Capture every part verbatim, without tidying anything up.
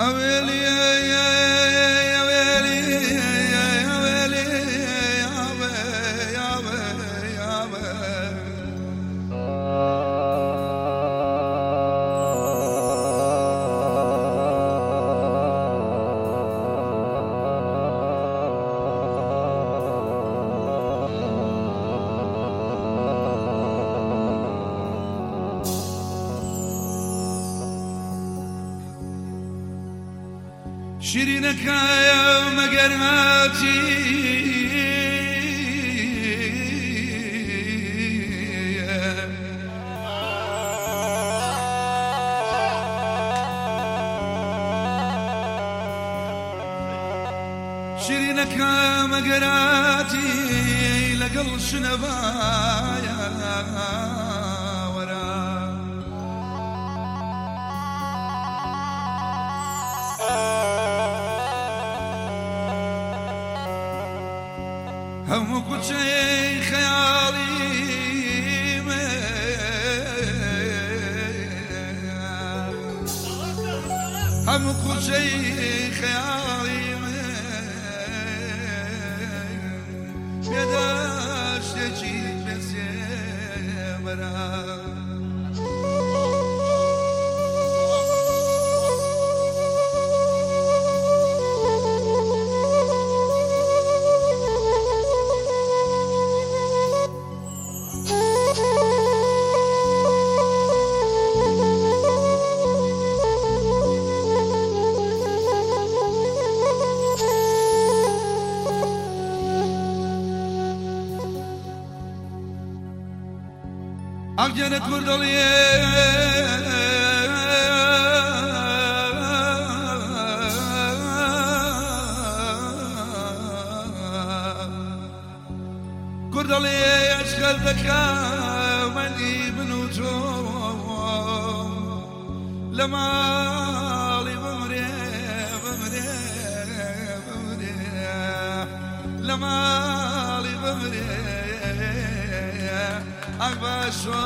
أويلي يا ويلي يا ويلي يا ويلي يا ويلي يا ويلي شيرينك يا مقراتي شيرينك يا مقراتي لقل شنبايا هم كل شيء خيالي هم كل شيء خيالي يداش تجي بس برا أجنت كردلية كردلية أشكال ذكاء مني بنوتو لما لي بمري بمري بمري لما لي بمري أبشر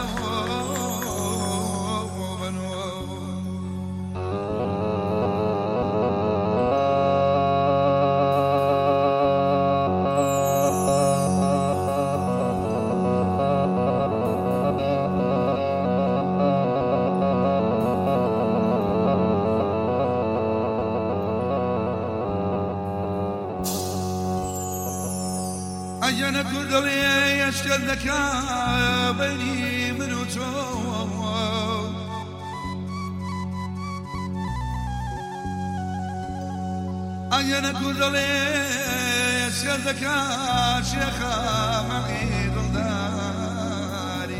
أجانا كردلي يشكل ذكاء بيني من وتو أجانا كردلي يشكل ذكاء شيخا معي ضلداري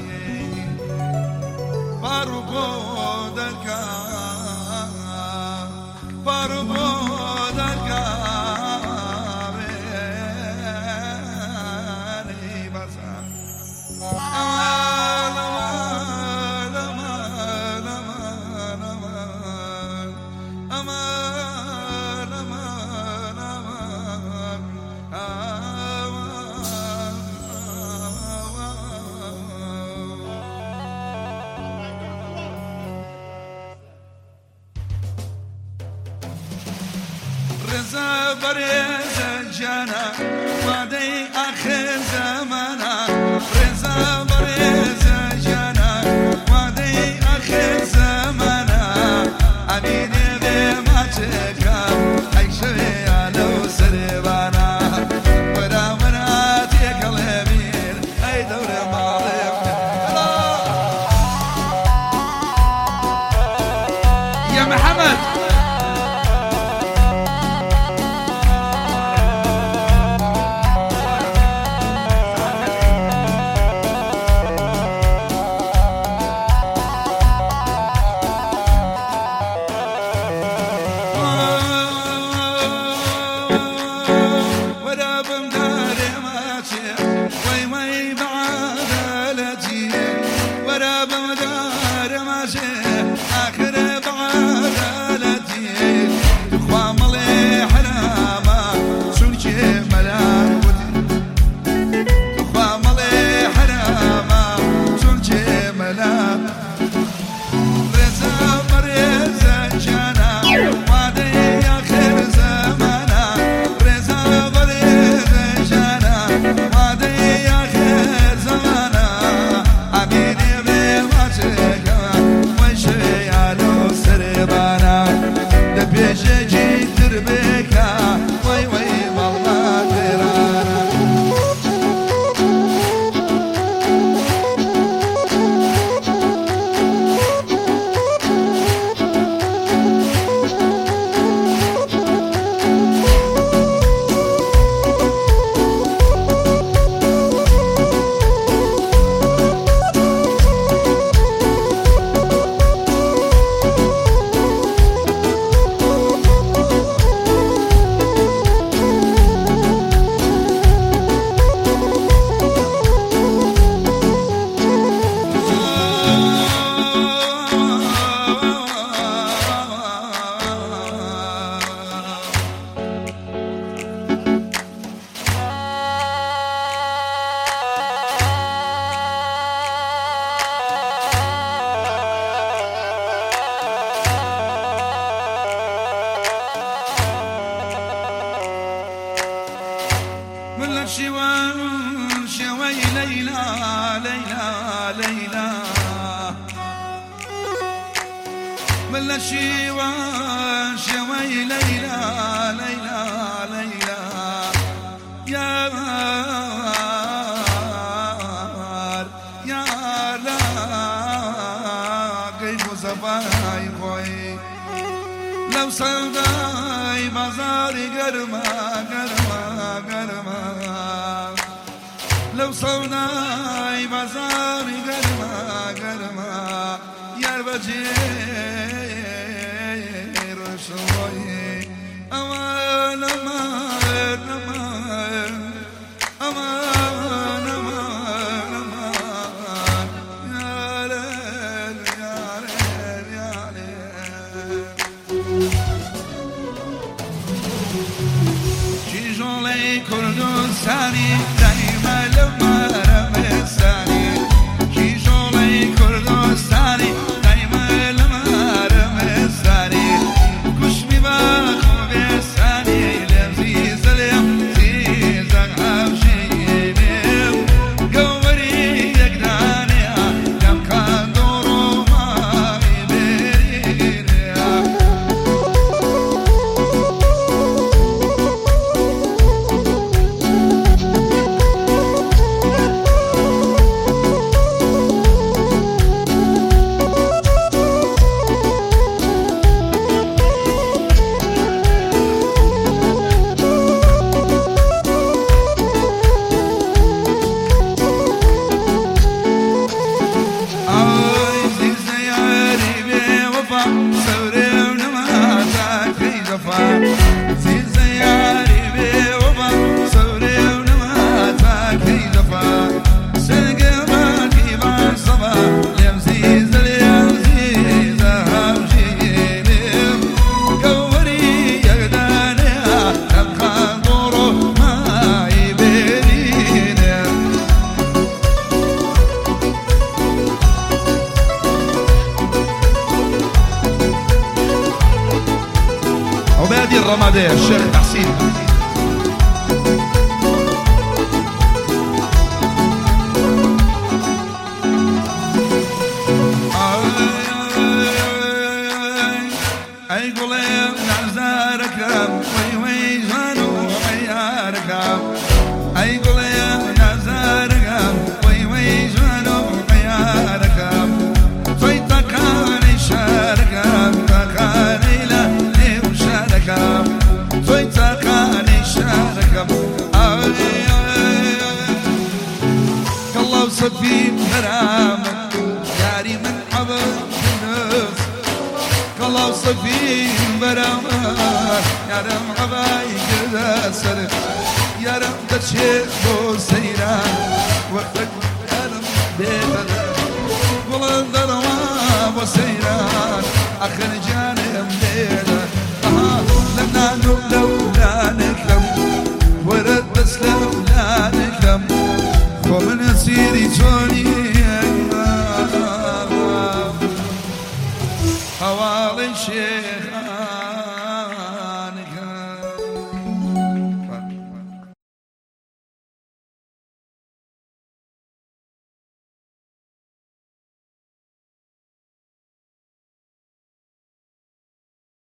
باربو دكا باربو دكا رزا بريزا جانا وادي آخر زمانا رزا بريزا جانا وادي آخر زمانا أميني بما تكا عيشوي على سربانا ورا مراتي قلبير أي دور مالك يا محمد Reza Reza Jana Wade من شيوان شوي ليلى ليلى ليلى يا يا لا كيف صفاي خوي لو صداي بازاري قرما قرما قرما لو صداي بازاري قرما قرما يا بجير شوي أمان أمان أمان أمان أمان أمان يا ليل يا ليل يا ليل جيجولي كردستاني دايما لما رمستاني جيجولي كردستاني دايما لما رمستاني كشمي باخو بساني لذيذ لذيذ عبشيني قوري يقداني لم كان دورو ما يبيريني عبادي الرمادي الشيخ تحسين اي قولي نعزارك وي وي جانو حيارك اي قولي نعزارك وي وي جانو حيارك فيتكاني شارك تكاني لا فيتكاني شارك كالله وصفي مرامك ياري من حبك الناس كالله وصفي مرامك يا رم حبايك الاسر يا رم تشيخ بوسيران وقتك يا رم بيتنا والله الضروا بوسيران اخر جانب ليلة لنا لو لا نكلم ورد بس لو لا نكلم ومن سيري توني حوالي الشيخ